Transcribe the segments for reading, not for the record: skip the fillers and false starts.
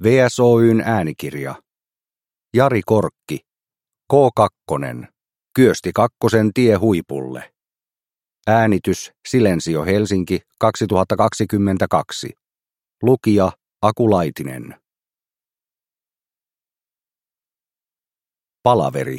VSOY:n äänikirja. Jari Korkki. K2. Kyösti Kakkosen tie huipulle. Äänitys Silensio Helsinki 2022. Lukija Aku Laitinen. Palaveri.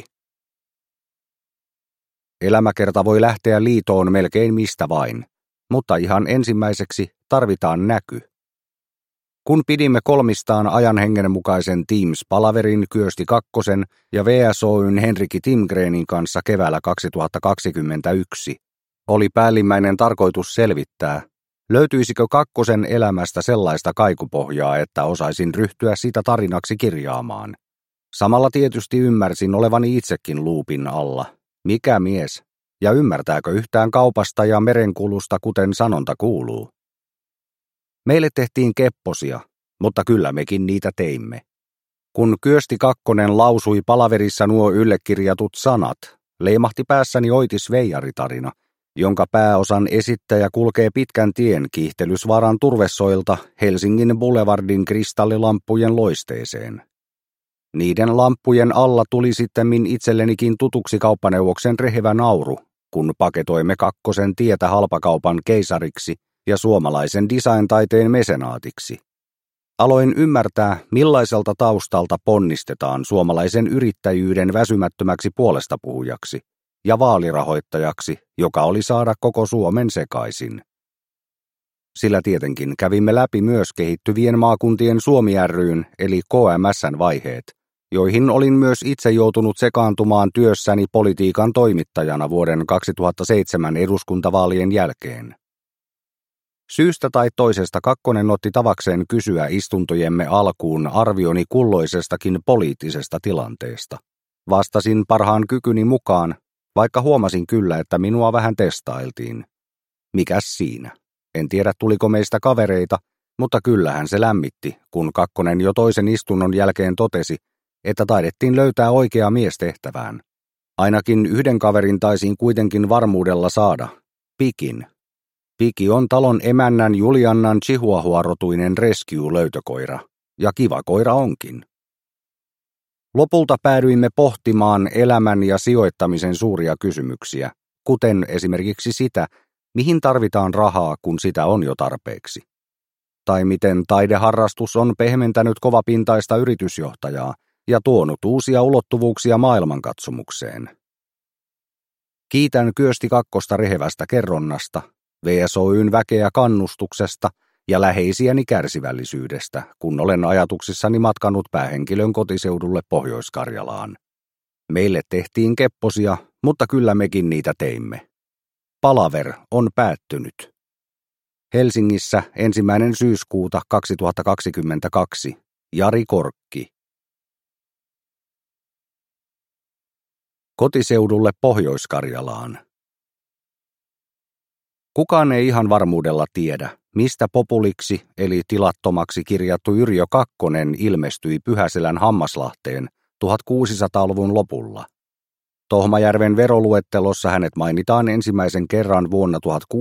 Elämäkerta voi lähteä liitoon melkein mistä vain, mutta ihan ensimmäiseksi tarvitaan näky. Kun pidimme kolmistaan ajan hengen mukaisen Teams-palaverin Kyösti Kakkosen ja VSOY:n Henrikki Timgrenin kanssa keväällä 2021, oli päällimmäinen tarkoitus selvittää, löytyisikö Kakkosen elämästä sellaista kaikupohjaa, että osaisin ryhtyä sitä tarinaksi kirjaamaan. Samalla tietysti ymmärsin olevani itsekin luupin alla. Mikä mies? Ja ymmärtääkö yhtään kaupasta ja merenkulusta, kuten sanonta kuuluu? Meille tehtiin kepposia, mutta kyllä mekin niitä teimme. Kun Kyösti Kakkonen lausui palaverissa nuo yllekirjatut sanat, leimahti päässäni Oitis Veijari-tarina, jonka pääosan esittäjä kulkee pitkän tien Kiihtelysvaaran turvesoilta Helsingin Boulevardin kristallilamppujen loisteeseen. Niiden lamppujen alla tuli sittemmin itsellenikin tutuksi kauppaneuvoksen rehevä nauru, kun paketoimme Kakkosen tietä halpakaupan keisariksi ja suomalaisen design-taiteen mesenaatiksi. Aloin ymmärtää, millaiselta taustalta ponnistetaan suomalaisen yrittäjyyden väsymättömäksi puolestapuhujaksi ja vaalirahoittajaksi, joka oli saada koko Suomen sekaisin. Sillä tietenkin kävimme läpi myös kehittyvien maakuntien Suomi ry:n eli KMS:n vaiheet, joihin olin myös itse joutunut sekaantumaan työssäni politiikan toimittajana vuoden 2007 eduskuntavaalien jälkeen. Syystä tai toisesta Kakkonen otti tavakseen kysyä istuntojemme alkuun arvioni kulloisestakin poliittisesta tilanteesta. Vastasin parhaan kykyni mukaan, vaikka huomasin kyllä, että minua vähän testailtiin. Mikäs siinä? En tiedä, tuliko meistä kavereita, mutta kyllähän se lämmitti, kun Kakkonen jo toisen istunnon jälkeen totesi, että taidettiin löytää oikea mies tehtävään. Ainakin yhden kaverin taisin kuitenkin varmuudella saada, Pikin. Piki on talon emännän Juliannan chihuahua-rotuinen rescue-löytökoira, ja kiva koira onkin. Lopulta päädyimme pohtimaan elämän ja sijoittamisen suuria kysymyksiä, kuten esimerkiksi sitä, mihin tarvitaan rahaa, kun sitä on jo tarpeeksi. Tai miten taideharrastus on pehmentänyt kovapintaista yritysjohtajaa ja tuonut uusia ulottuvuuksia maailmankatsomukseen. Kiitän Kyösti Kakkosta rehevästä kerronnasta, VSOY:n väkeä kannustuksesta ja läheisiäni kärsivällisyydestä, kun olen ajatuksissani matkannut päähenkilön kotiseudulle Pohjois-Karjalaan. Meille tehtiin kepposia, mutta kyllä mekin niitä teimme. Palaver on päättynyt. Helsingissä 1. syyskuuta 2022. Jari Korkki. Kotiseudulle Pohjois-Karjalaan. Kukaan ei ihan varmuudella tiedä, mistä populiksi eli tilattomaksi kirjattu Yrjö Kakkonen ilmestyi Pyhäselän Hammaslahteen 1600-luvun lopulla. Tohmajärven veroluettelossa hänet mainitaan ensimmäisen kerran vuonna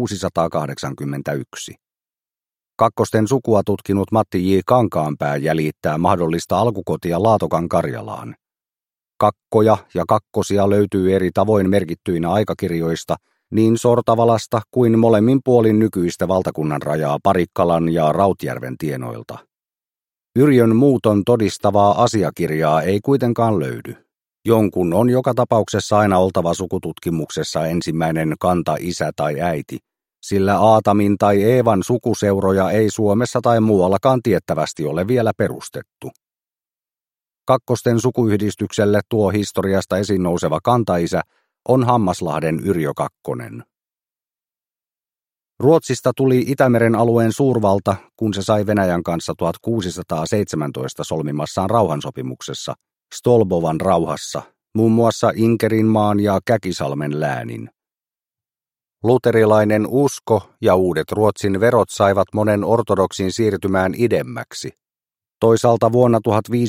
1681. Kakkosten sukua tutkinut Matti J. Kankaanpää jäljittää mahdollista alkukotia Laatokan Karjalaan. Kakkoja ja kakkosia löytyy eri tavoin merkittyinä aikakirjoista niin Sortavalasta kuin molemmin puolin nykyistä valtakunnan rajaa Parikkalan ja Rautjärven tienoilta. Yrjön muuton todistavaa asiakirjaa ei kuitenkaan löydy. Jonkun on joka tapauksessa aina oltava sukututkimuksessa ensimmäinen kanta-isä tai äiti, sillä Aatamin tai Eevan sukuseuroja ei Suomessa tai muuallakaan tiettävästi ole vielä perustettu. Kakkosten sukuyhdistykselle tuo historiasta esiin nouseva kanta-isä on Hammaslahden Yrjö Kakkonen. Ruotsista tuli Itämeren alueen suurvalta, kun se sai Venäjän kanssa 1617 solmimassaan rauhansopimuksessa, Stolbovan rauhassa, muun muassa Inkerinmaan ja Käkisalmen läänin. Luterilainen usko ja uudet Ruotsin verot saivat monen ortodoksin siirtymään idemmäksi. Toisaalta vuonna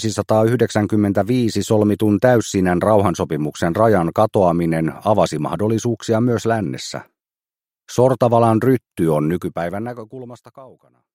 1595 solmitun täyssinän rauhansopimuksen rajan katoaminen avasi mahdollisuuksia myös lännessä. Sortavalan rytty on nykypäivän näkökulmasta kaukana.